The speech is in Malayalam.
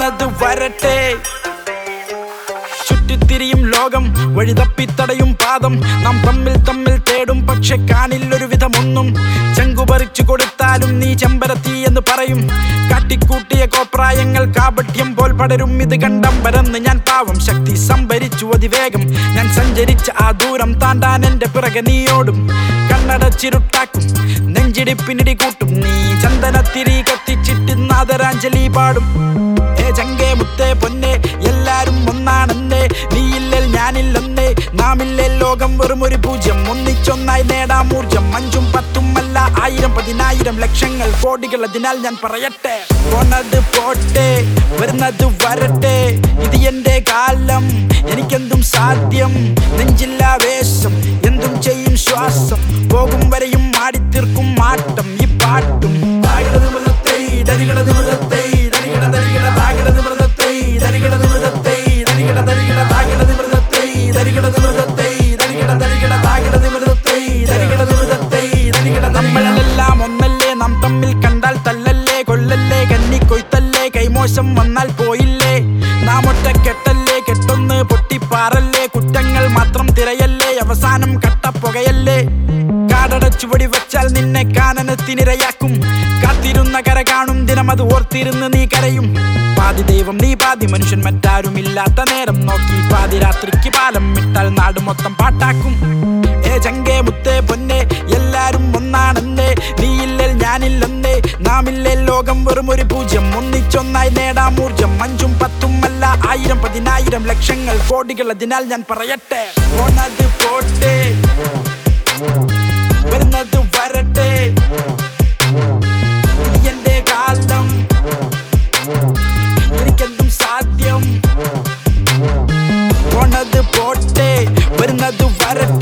വരുന്നത് വരട്ടെ. ചുറ്റിത്തിരിയും ലോകം, വഴിതപ്പിത്തടയും പാദം. നാം തമ്മിൽ തേടും, പക്ഷെ കാണില്ലൊരു വിധമൊന്നും. ചങ്കുപറിച്ചു കൊടുത്താലും നീ ചെമ്പരത്തി എന്ന് പറയും. കാട്ടിക്കൂട്ടിയ കോപ്രായങ്ങൾ കാപട്യം പോൽ പടരും. ഇത് കണ്ടം പരന്ന് ഞാൻ പാവം, ശക്തി സംഭരിച്ചു അതിവേഗം. ഞാൻ സഞ്ചരിച്ച ആ ദൂരം താണ്ടാൻ എന്റെ പിറകെ നീയോടും. കണ്ണടച്ചിരുട്ടാക്കും, നെഞ്ചിടിപ്പിനിടി കൂട്ടും. നീ ചന്ദനത്തിരി കത്തിച്ചിട്ട് നാദരാഞ്ജലി പാടും. ചങ്കേ മുത്തേ പൊന്നെ, എല്ലാരും ഒന്നാണെന്നേ. നീയില്ലേൽ ഞാനില്ലെന്നേ, നാമില്ലേൽ ലോകം വെറും ഒരു പൂജ്യം. ഒന്നിച്ചൊന്നായി നേടാം ഊർജം. 5ഉം 10ഉം അല്ല, 1000 10,000 ലക്ഷങ്ങൾ കോടികൾ. അതിനാൽ ഞാൻ പറയട്ടെ, പോണത് പോട്ടെ, വരുന്നത് വരട്ടെ. ഇത് എന്റെ കാലം, എനിക്കെന്തും സാധ്യം. നെഞ്ചില്ലാവേശം, എന്തും ചെയ്യും ശ്വാസം. പോകും വരെയും ആടിത്തീർക്കും മാറ്റം ഈ പാട്ടും. നമ്മളെല്ലാം ഒന്നല്ലേ, നാം തമ്മിൽ കണ്ടാൽ തല്ലല്ലേ, കൊല്ലല്ലേ, കന്നിക്കൊയ്ത്തല്ലേ. കൈമോശം വന്നാൽ പോയില്ലേ, നാം ഒറ്റക്കെട്ടല്ലേ. കെട്ടൊന്ന് പൊട്ടിപ്പാറല്ലേ, കുറ്റങ്ങൾ മാത്രം തിരയല്ലേ. അവസാനം കട്ടപ്പുകയല്ലേ. കാടടച്ചു വെടി വെച്ചാൽ നിന്നെ കാനനത്തിനിരയാക്കും. കാത്തിരുന്ന കര കാണും ദിനം, അത് ഓർത്തിരുന്ന് നീ കരയും. പാതി ദൈവം നീ പാതി മനുഷ്യൻ, മറ്റാരുമില്ലാത്ത നേരം നോക്കി പാതിരാത്രിക്ക് പാലം ഇട്ടാൽ നാട് മൊത്തം പാട്ടാക്കും. ചങ്കേ മുത്തേ പൊന്നെ, എല്ലാരും ഒന്നാണെന്നേ. നീയില്ലേൽ ഞാനില്ലെന്നേ, നാമില്ലേൽ ലോകം വെറും ഒരു പൂജ്യം. ഒന്നിച്ചൊന്നായി നേടാം ഊർജം. 5ഉം 10ഉം അല്ല, 1000 10,000 ലക്ഷങ്ങൾ കോടികൾ. അതിനാൽ ഞാൻ പറയട്ടെ, പോണത് പോട്ടെ, വരുന്നത് വരട്ടെ. എന്റെ കാലം, എനിക്കെന്തും സാധ്യം. പോണത് പോട്ടെ, വരുന്നത് വരട്ടെ.